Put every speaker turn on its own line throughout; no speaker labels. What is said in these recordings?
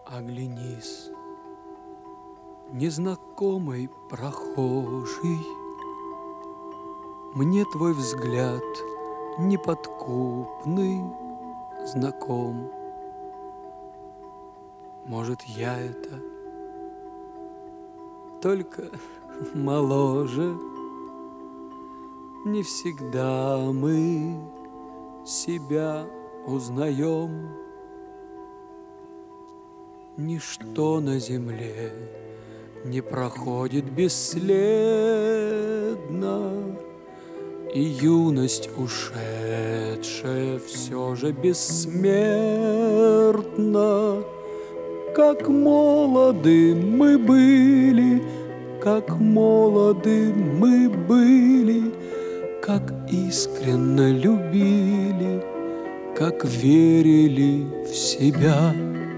Оглянись, незнакомый прохожий, мне твой взгляд неподкупный знаком. Может, я это только моложе. Не всегда мы себя узнаем. Ничто на земле не проходит бесследно, и юность ушедшая все же бессмертна. Как молоды мы были, как молоды мы были, как искренне любили, как верили в себя.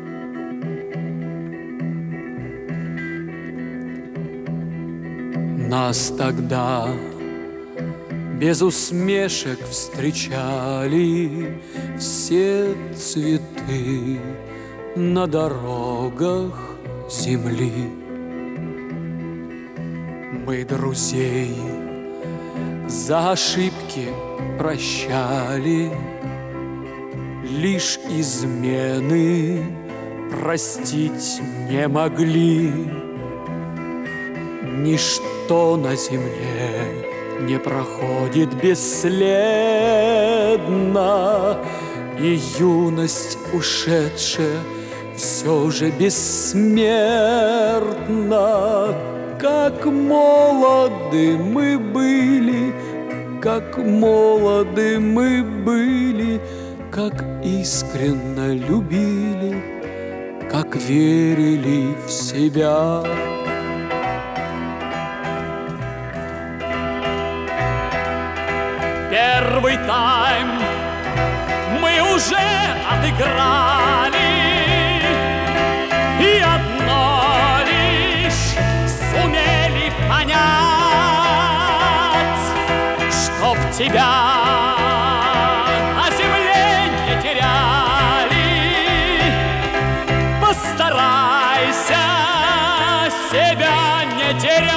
Нас тогда без усмешек встречали все цветы на дорогах земли. Мы друзей за ошибки прощали, лишь измены простить не могли. Ничто на земле не проходит бесследно, и юность ушедшая все же бессмертна. Как молоды мы были, как молоды мы были, как искренне любили, как верили в себя.
Первый тайм мы уже отыграли, и одно лишь сумели понять, чтоб тебя на земле не теряли. Постарайся себя не терять.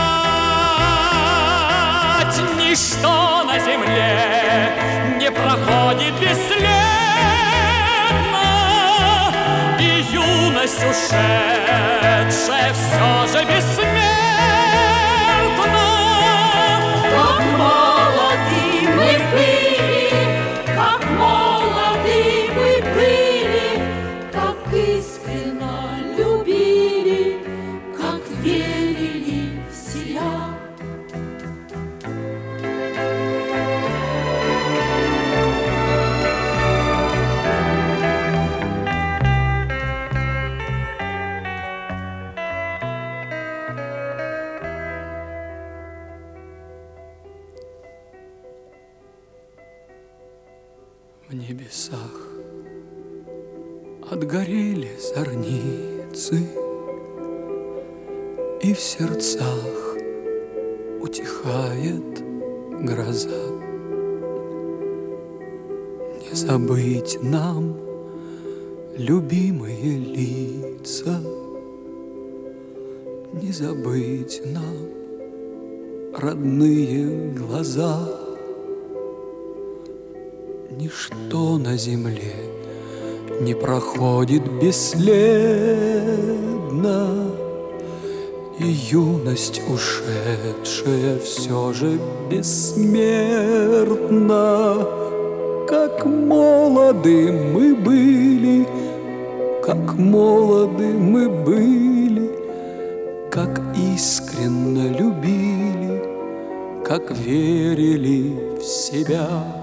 Ничто на земле не проходит бесследно, и юность ушедшая все же бессмертна.
Как молоды мы были, как молоды мы были, как искренне любили, как верили в себя.
В небесах отгорели зорницы, и в сердцах утихает гроза. Не забыть нам любимые лица, не забыть нам родные глаза. Ничто на земле не проходит бесследно, и юность ушедшая все же бессмертна. Как молоды мы были, как молоды мы были, как искренне любили, как верили в себя.